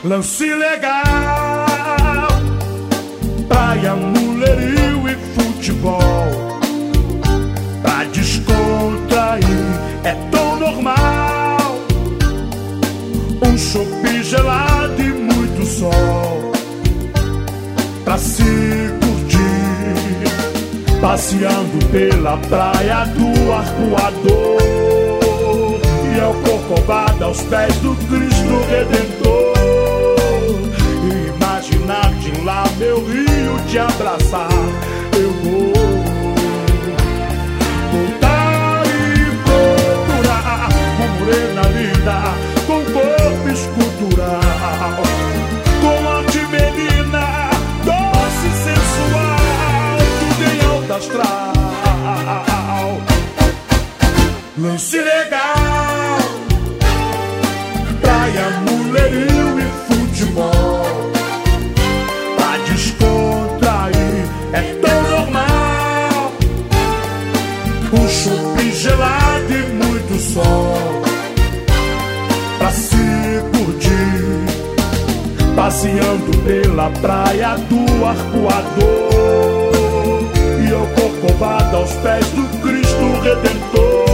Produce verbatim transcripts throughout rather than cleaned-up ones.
Lance legal, praia, mulherio e futebol. Pra descontrair é tão normal. Um chopp gelado e muito sol. Pra se curtir, passeando pela praia do Arpoador. E ao Corcovado aos pés do Cristo Redentor. E imaginar de lá meu rio te abraçar. Eu vou voltar e procurar uma morena linda com corpo escultural, com arte menina, doce e sensual, tudo em alta astral. Lance legal, praia, mulherio e futebol. Pra descontrair é tão normal. Um chopp gelado e muito sol. Pra se curtir, passeando pela praia do Arpoador. E ao Corcovado aos pés do Cristo Redentor.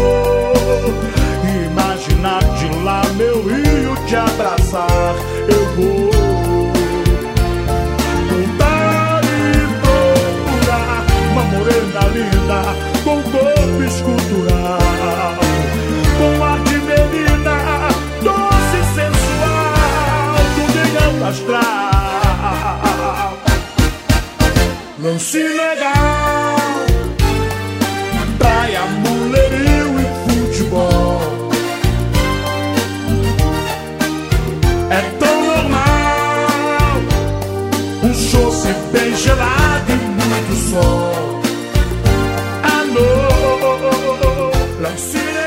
Imaginar de lá meu rio te abraçar. Eu vou voltar e procurar uma morena linda com corpo escultural, com arte menina, doce e sensual, tudo em alta astral. Lance legal, praia, mulherio e futebol. É tão normal. Um chopp bem gelado e muito sol. Alô, lance